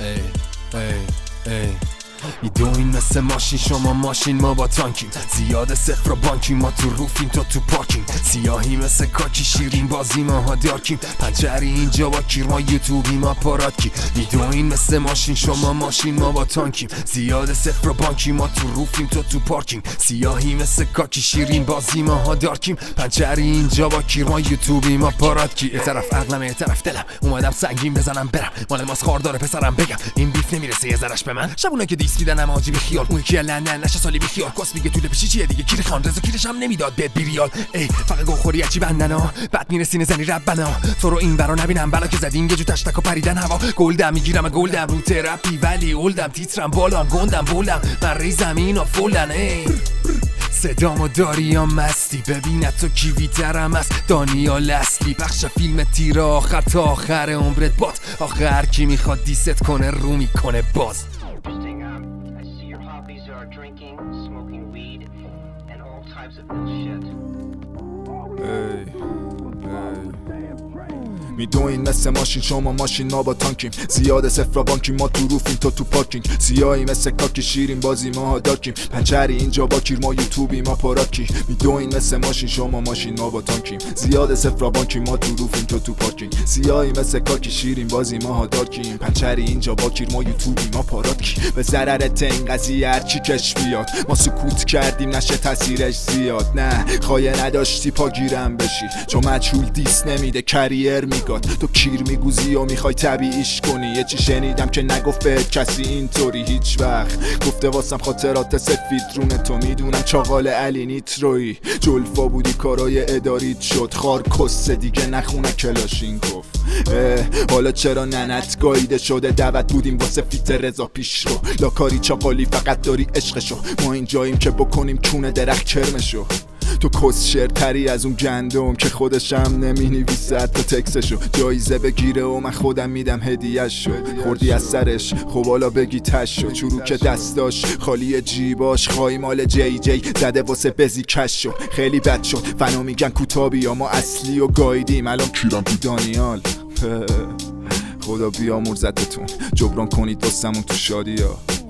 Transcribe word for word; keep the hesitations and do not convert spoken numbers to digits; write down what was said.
ای ای ای میدونین مثل ماشین شما ماشین ما با تانکیم، زیاد صفر و بانکیم، ما تو روفیم تو تو پارکیم، سیاهی مثل کاکی شیرین بازی ما ها دارکیم، پنچری اینجا با کیر ما یوتیوبی ما پاراتکی. میدونین مثل ماشین شما ماشین ما با تانکیم، زیاد صفر و بانکیم، ما تو روفیم تو تو پارکیم، سیاهی مثل کاکی شیرین بازی ما ها دارکیم، پنچری اینجا با کیر ما یوتیوبی ما پاراتکی. یه طرف عقلم یه طرف دلم، اومدم سنگین بزنم برم، مال ماست خاردار پسرم بگم این بیف نمیرسه یه ذرش به من. شبونه که دیس میدنم آجی بی خیال، اون که لندن نشه سالی بی خیال، کس میگه طول پیشی چیه دیگه، کیر خان رضا کیرش هم نمیداد بد بیریال. ای فقط گو خوری چی بندنا بعد میرسین زنی ربنا، تو رو این برا نبینم بلا که زدین یه جو تشتک و پریدن هوا. گلدم میگیرم گلدم رو تراپی ولی اولدم، تیترم بالام گندم بولم من ریزم اینا فولن. ای صدامو داری یا مستی، ببینت تو کیویترم است دانیال اصلی، بخش فیلم تیر آخر تا آخر عمرت باد، آخر کی میخواد دیست کنه رو میکنه باز. میدونین مثل ماشین شما ماشین ما با تانکیم، زیاد صفر و بانکیم، ما تو روفیم تو تو پارکینگ، سیاهی مثل کاکی شیرین بازی ما ها دارکیم، پنچری اینجا با کیر ما یوتیوبی ما پاراکی. میدونین مثل ماشین شما ماشین ما با تانکیم، زیاد صفر و بانکیم، ما تو روفیم تو تو پارکینگ، سیاهی مثل کاکی شیرین بازی ما ها دارکیم، پنچری اینجا با کیر ما یوتیوبی ما پاراکی. به ضررت این قضیه هر چی کش بیاد، ما سکوت کردیم نشه تاثیرش زیاد، نه خایه نداشتی پا گیرم بشی، چون مجهول دیس نمیده کریر میگاد، تو کیر میگوزی و میخوای طبیعیش کنی. یه چی شنیدم که نگفت بهت کسی اینطوری هیچ وقت، گفته واسم خاطرات سفید رونه تو، میدونم چاقال علی نیترویی، جلفا بودی کارای اداریت شد، خار کسه دیگه نخونه کلاشین گفت. حالا چرا ننت گاییده شده، دعوت بودیم واسه فیت رضا پیش رو، لاکاری چاقالی فقط داری عشقشو، ما این جاییم که بکنیم کونه درخت کرمشو، تو کس شرتری از اون گندم که خودشم نمی نویسه حتی تکسشو، جایزه بگیره و من خودم میدم هدیه‌شو، خوردی از سرش خب حالا بگی تشو، چروک دستاش خالی جیباش خواهی مال جی جی زده واسه بزی کشو، خیلی بد شد فنا میگن کوتابی یا ما اصلی و گایدیم، الان کیرم تو دانیال. خدا بیامرزتتون جبران کنید واسمون تو شادی ها.